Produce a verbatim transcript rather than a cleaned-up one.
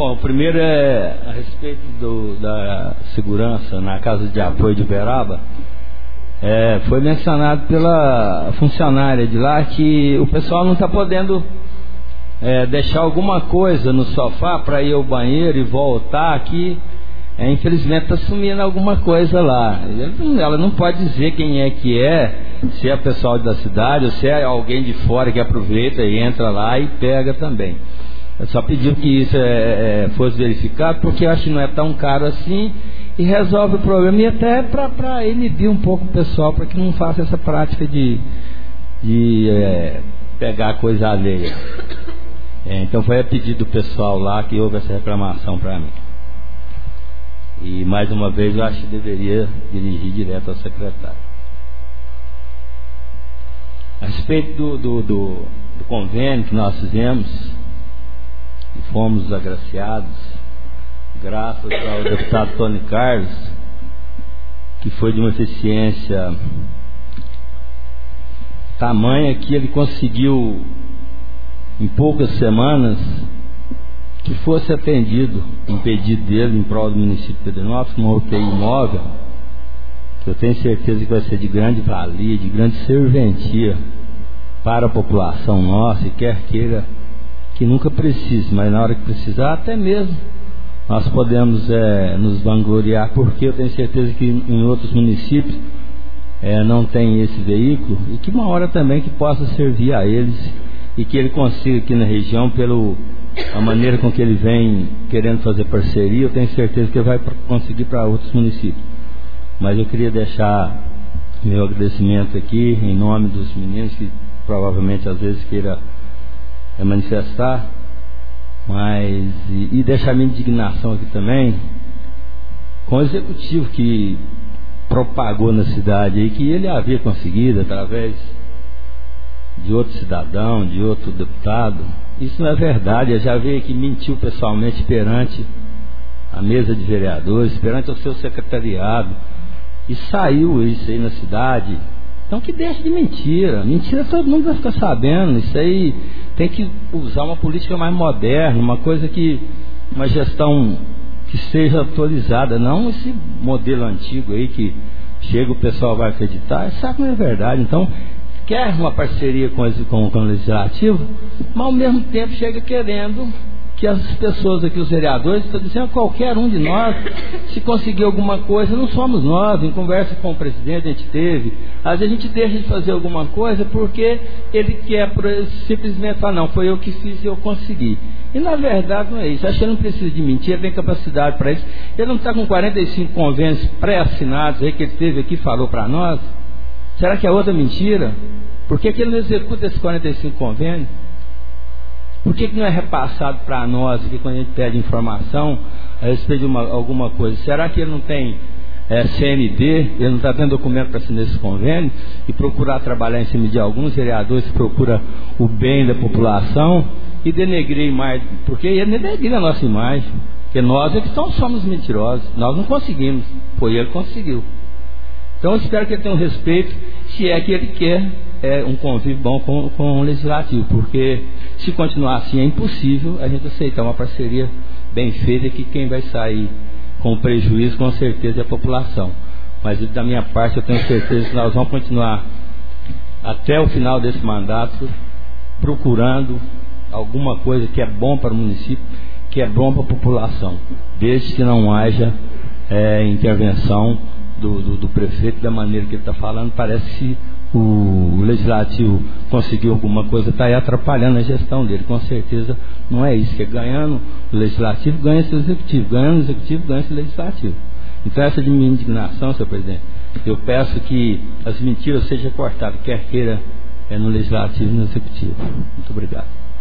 Bom, o primeiro é a respeito do, da segurança na Casa de Apoio de Uberaba. É, foi mencionado pela funcionária de lá que o pessoal não está podendo é, deixar alguma coisa no sofá para ir ao banheiro e voltar aqui. É, infelizmente está sumindo alguma coisa lá. Ela não pode dizer quem é que é, se é pessoal da cidade ou se é alguém de fora que aproveita e entra lá e pega também. Eu só pedi que isso é, é, fosse verificado, porque eu acho que não é tão caro assim e resolve o problema, e até para inibir um pouco o pessoal, para que não faça essa prática de, de é, pegar coisa alheia. É, então foi a pedido do pessoal lá que houve essa reclamação para mim. E mais uma vez eu acho que deveria dirigir direto ao secretário. A respeito do, do, do, do convênio que nós fizemos e fomos agraciados, graças ao deputado Tony Carlos, que foi de uma eficiência tamanha que ele conseguiu em poucas semanas que fosse atendido um pedido dele em prol do município de Pedernópolis, uma U T I imóvel, que eu tenho certeza que vai ser de grande valia, de grande serventia para a população nossa, e quer queira que nunca precise, mas na hora que precisar, até mesmo nós podemos é, nos vangloriar, porque eu tenho certeza que em outros municípios é, não tem esse veículo, e que uma hora também que possa servir a eles, e que ele consiga aqui na região, pelo a maneira com que ele vem querendo fazer parceria, eu tenho certeza que ele vai conseguir para outros municípios. Mas eu queria deixar meu agradecimento aqui em nome dos meninos que provavelmente às vezes queira é, manifestar, mas e, e deixar minha indignação aqui também com o executivo que propagou na cidade aí que ele havia conseguido através de outro cidadão, de outro deputado. Isso não é verdade. Eu já vi que mentiu pessoalmente perante a mesa de vereadores, perante o seu secretariado, e saiu isso aí na cidade. Então que deixe de mentira. Mentira todo mundo vai ficar sabendo. Isso aí tem que usar uma política mais moderna, uma coisa que, uma gestão que seja atualizada, não esse modelo antigo aí que chega o pessoal vai acreditar. Isso sabe que não é verdade. Então quer uma parceria com, com, com o legislativo, mas ao mesmo tempo chega querendo que as pessoas aqui, os vereadores, estão dizendo qualquer um de nós, se conseguir alguma coisa, não somos nós. Em conversa com o presidente a gente teve, às vezes a gente deixa de fazer alguma coisa porque ele quer simplesmente falar, não, foi eu que fiz e eu consegui. E na verdade não é isso. Acho que ele não precisa de mentir, ele tem capacidade para isso. Ele não está com quarenta e cinco convênios pré-assinados aí que ele teve aqui e falou para nós. Será que é outra mentira? Por que, que ele não executa esses quarenta e cinco convênios? Por que, que não é repassado para nós aqui quando a gente pede informação a respeito de uma, alguma coisa? Será que ele não tem é, C N D, ele não está tendo documento para assinar esse convênio e procurar trabalhar em cima de alguns vereadores que procuram o bem da população e denegrir mais? Porque ele denegrir a nossa imagem, porque nós é que somos mentirosos, nós não conseguimos, foi ele que conseguiu. Então eu espero que ele tenha um respeito, se é que ele quer é, um convívio bom com, com o legislativo, porque se continuar assim é impossível a gente aceitar uma parceria bem feita, que quem vai sair com prejuízo com certeza é a população. Mas da minha parte eu tenho certeza que nós vamos continuar até o final desse mandato procurando alguma coisa que é bom para o município, que é bom para a população, desde que não haja é, intervenção Do, do, do prefeito, da maneira que ele está falando. Parece que o, o legislativo conseguiu alguma coisa, está aí atrapalhando a gestão dele. Com certeza não é isso, que é ganhando o legislativo, ganha-se o executivo, ganhando o executivo, ganha-se o legislativo. Então essa de minha indignação, senhor presidente, eu peço que as mentiras sejam cortadas, quer queira é no legislativo e no executivo. Muito obrigado.